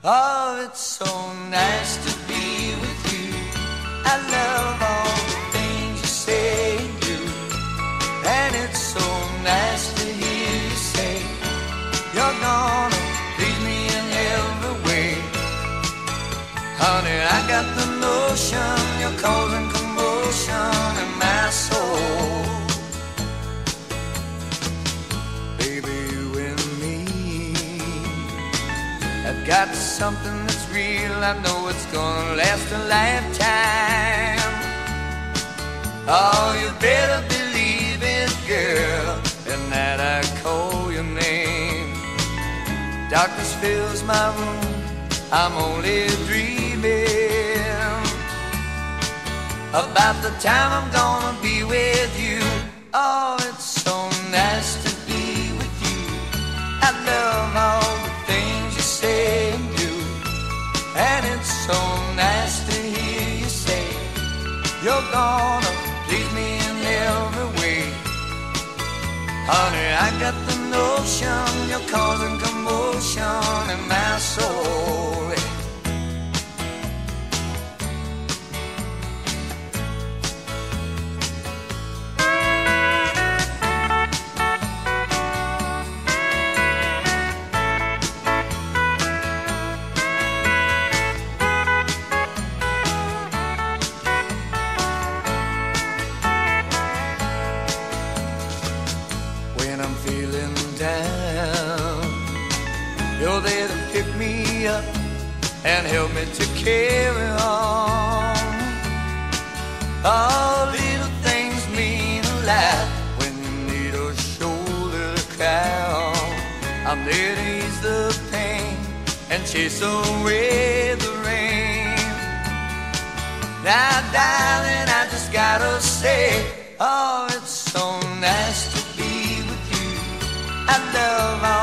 Oh, it's so nice to be with you. I love all the things you say and do. And it's so nice to hear you say you're gonna please me in every way. Honey, I got the notion you're causing commotion in my soul. Baby, you and me have got something that's real. I know it's gonna last a lifetime. Oh, you better believe it, girl, and that I call your name. Darkness fills my room, I'm only dreaming about the time I'm gonna be with you. Oh, it's so nice to be with you. I love all the things you say and do. And it's so nice to hear you say you're gonna please me in every way. Honey, I got the notion you're causing commotion in my soul. When I'm feeling down, you're there to pick me up and help me to carry on. All little things mean a lot when you need a shoulder to cry on. I'm there to ease the pain and chase away the rain. Now, darling, I just gotta say, oh, it's so nice to be with you. I love all